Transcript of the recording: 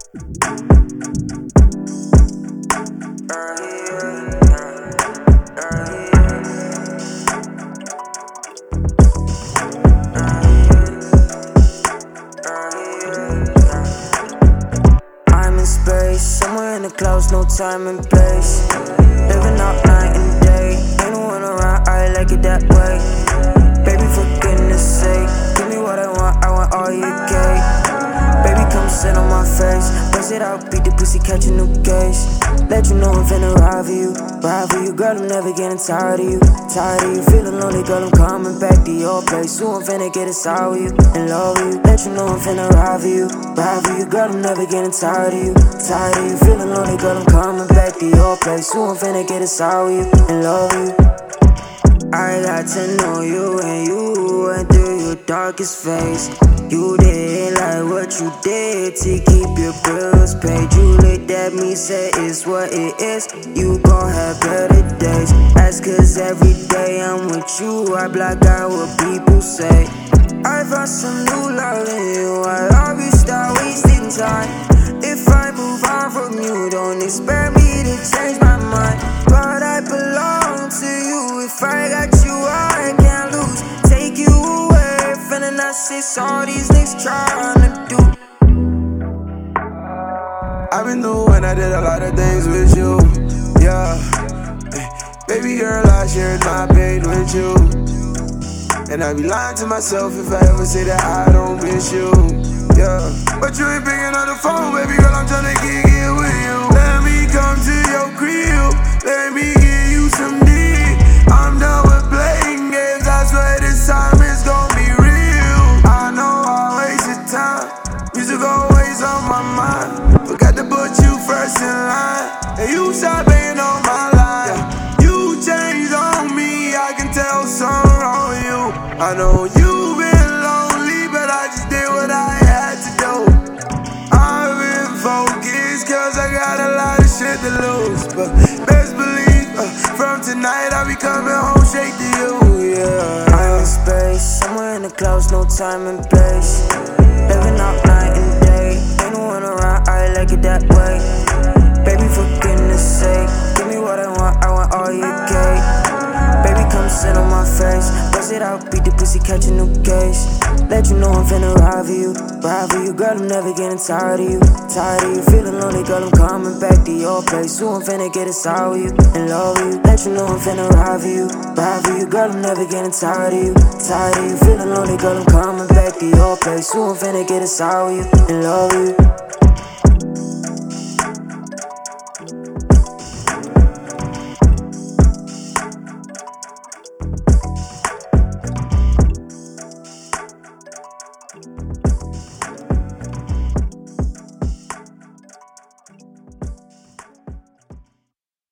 I'm in space, somewhere in the clouds, no time and place. Living out night and day, ain't no one around, I like it that way. Baby, for goodness sake, give me what I want all you gave. Baby, come sit on my face, bust it out, beat the pussy, catch a new case. Let you know I'm finna ride for you, girl, I'm never getting tired of you. Tired of you, feeling lonely, girl, I'm coming back to your place. So I'm finna get inside with you, and love with you. Let you know I'm finna ride for you, girl, I'm never getting tired of you. Tired of you, feeling lonely, girl, I'm coming back to your place. So I'm finna get inside with you, and love with you. I got to know you and you went through your darkest phase. You didn't like what you did to keep your bills paid. You looked at me, said it's what it is. You gon' have better days. That's cause every day I'm with you, I block out what people say. I found some new love in you, I love you, stop wasting time. If I move on from you, don't expect me to change my mind. But I belong to you, if I got you, I can't lose. Take you away, feeling narcissist, all these niggas tryna do. I've been doing, I did a lot of things with you, yeah. Baby girl, I shared my pain with you. And I be lying to myself if I ever say that I don't miss you, yeah. But you ain't picking up the phone, baby girl, I'm tryna kick it with you. Let me come to your crib, let me give you some D. I'm done with playing games, I swear this time it's gon' be real. I know I wasted time, music always on my mind. Forgot to put you first in line, and you stopped paying on my line. You changed on me, I can tell something wrong with you. I know you've been lonely, but I just did what I had to do. I've been focused, cause I got a lot of shit to lose. But best believe, from tonight I'll be coming home straight to you, yeah. I'm in space, somewhere in the clouds, no time and place. Living out night and day, ain't no one around, I like it that way. Baby, for goodness sake, give me what I want all you gave. Baby, come sit on my face, bust it out, beat the pussy, catch a new case. Let you know I'm finna ride for you, girl, I'm never getting tired of you. Tired of you, feeling lonely, girl, I'm coming back to your place. So I'm finna get inside with you, and love with you. Let you know I'm finna ride for you, girl, I'm never getting tired of you. Tired of you, feeling lonely, girl, I'm coming back to your place. So I'm finna get inside with you, and love with you.